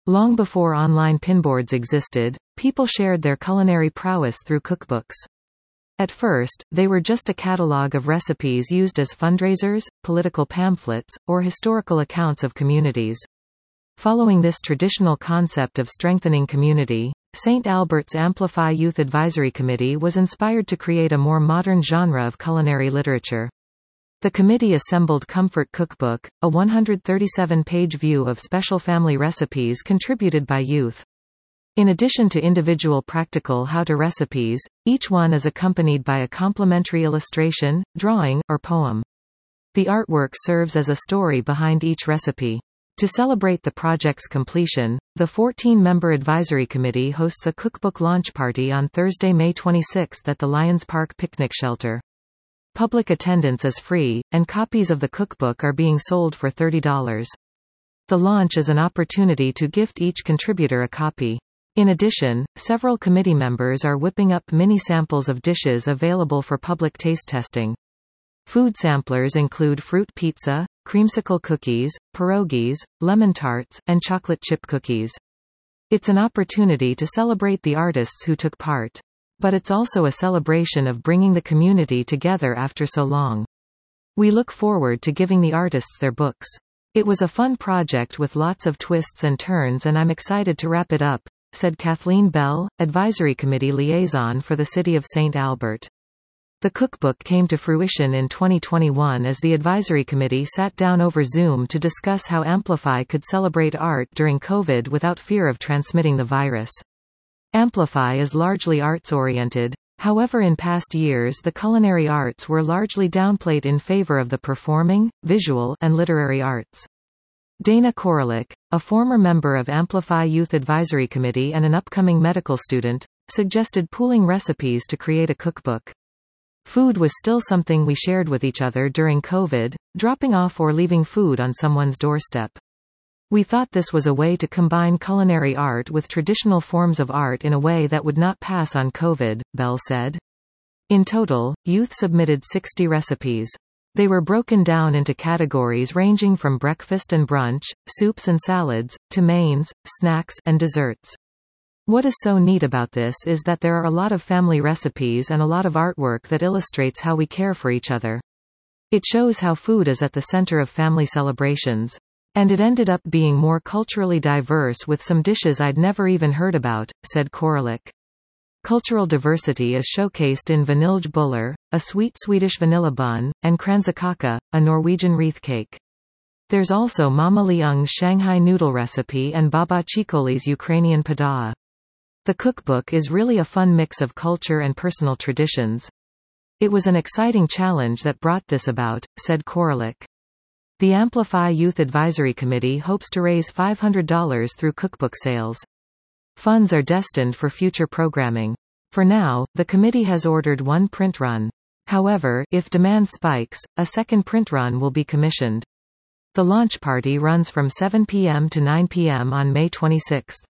Long before online pinboards existed, people shared their culinary prowess through cookbooks. At first, they were just a catalog of recipes used as fundraisers, political pamphlets, or historical accounts of communities. Following this traditional concept of strengthening community, St. Albert's Amplify Youth Advisory Committee was inspired to create a more modern genre of culinary literature. The committee assembled Comfort Cookbook, a 137-page view of special family recipes contributed by youth. In addition to individual practical how-to recipes, each one is accompanied by a complementary illustration, drawing, or poem. The artwork serves as a story behind each recipe. To celebrate the project's completion, the 14-member advisory committee hosts a cookbook launch party on Thursday, May 26 at the Lions Park Picnic Shelter. Public attendance is free, and copies of the cookbook are being sold for $30. The launch is an opportunity to gift each contributor a copy. In addition, several committee members are whipping up mini samples of dishes available for public taste testing. Food samplers include fruit pizza, creamsicle cookies, pierogies, lemon tarts, and chocolate chip cookies. It's an opportunity to celebrate the artists who took part. But it's also a celebration of bringing the community together after so long. We look forward to giving the artists their books. It was a fun project with lots of twists and turns, and I'm excited to wrap it up, said Kathleen Bell, Advisory Committee Liaison for the City of St. Albert. The cookbook came to fruition in 2021 as the Advisory Committee sat down over Zoom to discuss how Amplify could celebrate art during COVID without fear of transmitting the virus. Amplify is largely arts-oriented. However, in past years the culinary arts were largely downplayed in favor of the performing, visual, and literary arts. Dana Korolik, a former member of Amplify Youth Advisory Committee and an upcoming medical student, suggested pooling recipes to create a cookbook. Food was still something we shared with each other during COVID, dropping off or leaving food on someone's doorstep. We thought this was a way to combine culinary art with traditional forms of art in a way that would not pass on COVID, Bell said. In total, youth submitted 60 recipes. They were broken down into categories ranging from breakfast and brunch, soups and salads, to mains, snacks, and desserts. What is so neat about this is that there are a lot of family recipes and a lot of artwork that illustrates how we care for each other. It shows how food is at the center of family celebrations. And it ended up being more culturally diverse with some dishes I'd never even heard about, said Korolik. Cultural diversity is showcased in vaniljebuller, a sweet Swedish vanilla bun, and kransekake, a Norwegian wreath cake. There's also Mama Leung's Shanghai noodle recipe and Baba Chikoli's Ukrainian padaa. The cookbook is really a fun mix of culture and personal traditions. It was an exciting challenge that brought this about, said Korolik. The Amplify Youth Advisory Committee hopes to raise $500 through cookbook sales. Funds are destined for future programming. For now, the committee has ordered one print run. However, if demand spikes, a second print run will be commissioned. The launch party runs from 7 p.m. to 9 p.m. on May 26.